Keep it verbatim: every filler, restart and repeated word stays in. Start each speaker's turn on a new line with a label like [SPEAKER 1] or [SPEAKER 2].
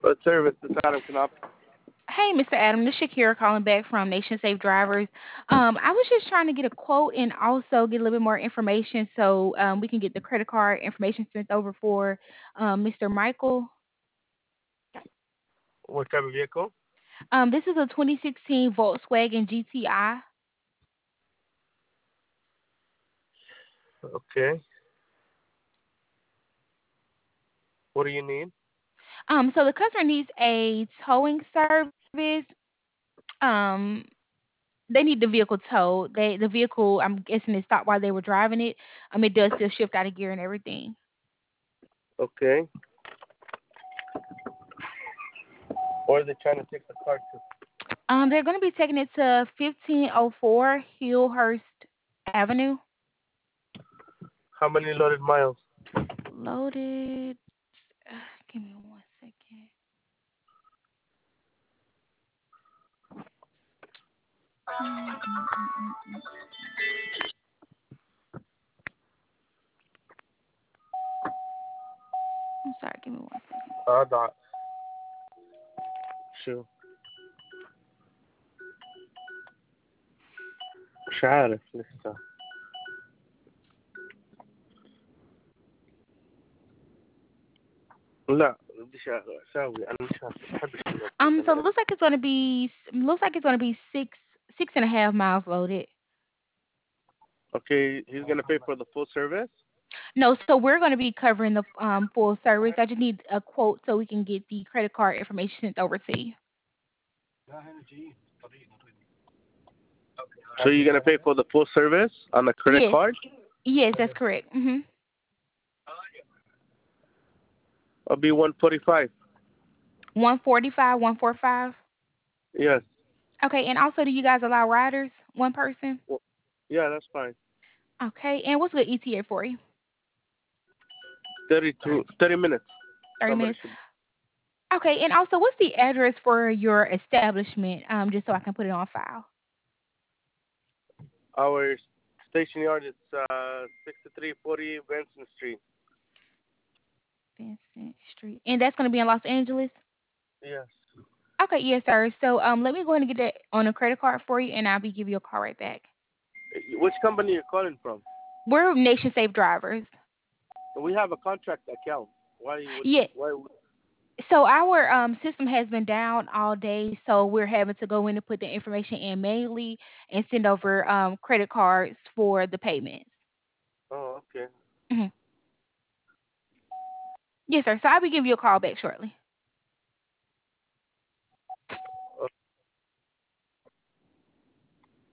[SPEAKER 1] Uh, service, this Adam Knopf.
[SPEAKER 2] Hey, Mister Adam, this is Shakira calling back from Nation Safe Drivers. Um, I was just trying to get a quote and also get a little bit more information so um, we can get the credit card information sent over for um, Mister Michael.
[SPEAKER 1] What type of vehicle?
[SPEAKER 2] Um, this is a twenty sixteen Volkswagen G T I.
[SPEAKER 1] Okay. What do you need?
[SPEAKER 2] Um, so the customer needs a towing service. Um, they need the vehicle towed. They the vehicle, I'm guessing, it stopped while they were driving it. Um, it does still shift out of gear and everything.
[SPEAKER 1] Okay. Or are they trying to take the car to?
[SPEAKER 2] Um, they're going to be taking it to fifteen oh four Hillhurst Avenue.
[SPEAKER 1] How many loaded miles?
[SPEAKER 2] Loaded. Uh, give me one second. Mm, mm, mm, mm, mm. I'm sorry. Give me one second.
[SPEAKER 1] اه ده شو مش عارف لسه. لا بديش اساوي انا مش عارف بحبش
[SPEAKER 2] Um, so it
[SPEAKER 1] الابلكيشن.
[SPEAKER 2] looks like it's going to be looks like it's going to be six six and a half miles loaded.
[SPEAKER 1] Okay, he's gonna pay for the full service.
[SPEAKER 2] No, so we're going to be covering the um full service. I just need a quote so we can get the credit card information sent over to you.
[SPEAKER 1] So you're gonna pay for the full service on the credit
[SPEAKER 2] Yes,
[SPEAKER 1] card?
[SPEAKER 2] yes, that's correct. Mhm.
[SPEAKER 1] It'll be one forty five.
[SPEAKER 2] One forty five, one four five.
[SPEAKER 1] Yes.
[SPEAKER 2] Okay, and also, do you guys allow riders? One person?
[SPEAKER 1] Well, yeah, that's fine.
[SPEAKER 2] Okay, and what's a good E T A for you?
[SPEAKER 1] Thirty two thirty minutes.
[SPEAKER 2] thirty
[SPEAKER 1] Somebody
[SPEAKER 2] minutes.
[SPEAKER 1] should.
[SPEAKER 2] Okay, and also, what's the address for your establishment? Um, just so I can put it on file.
[SPEAKER 1] Our station yard is uh sixty three forty Benson Street.
[SPEAKER 2] Vincent Street, and that's going to be in Los Angeles.
[SPEAKER 1] Yes.
[SPEAKER 2] Okay, yes, sir. So, um, let me go ahead and get that on a credit card for you, and I'll be give you a call right back.
[SPEAKER 1] Which company you're calling from?
[SPEAKER 2] We're Nation Safe Drivers.
[SPEAKER 1] We have a contract account. Why would
[SPEAKER 2] Yeah.
[SPEAKER 1] why would
[SPEAKER 2] So our um system has been down all day, so we're having to go in and put the information in manually and send over um credit cards for the payments.
[SPEAKER 1] oh okay.
[SPEAKER 2] Hmm. Yes, sir. So I'll be giving you a call back shortly.